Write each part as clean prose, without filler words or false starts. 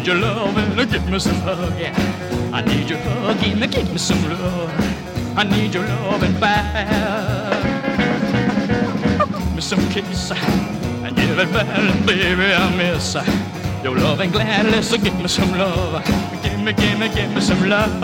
your love and give me some hug, yeah. I need your hug, give me some love. I need your love and back. Give me some kiss and give it back, baby, I miss your love and gladly, so give me some love. Give me some love.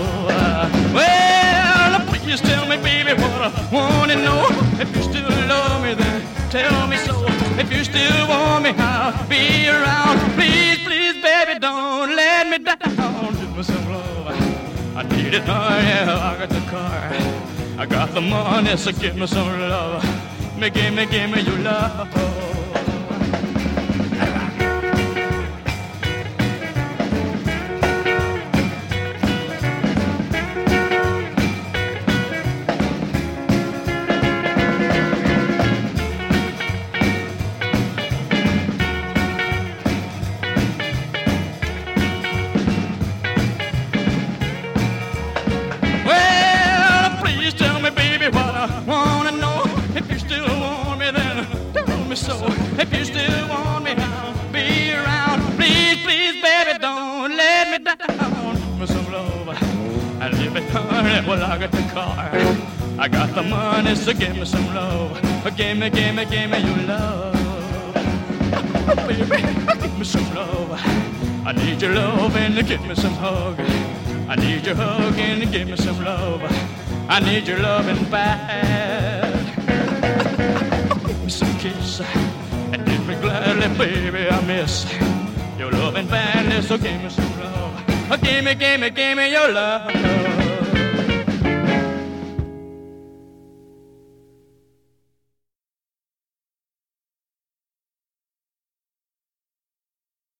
Well, please tell me, baby, what I want to know. If you still love me, then tell me so. If you still want me, I'll be around. Please, please, baby, don't let me down. Give me some love. I need it, oh yeah, I got the car. I got the money, so give me some love. Give me your love. So if you still want me, I'll be around. Please, please, baby, don't let me down. Give me some love. I live it hard. Well, I got the car. I got the money, so give me some love. Give me your love. Oh, baby, give me some love. I need your love and give me some hug. I need your hug and give me some love. I need your loving back. Give me some kiss and give me gladly, baby, I miss your loving badly, so give me some love. Give me your love.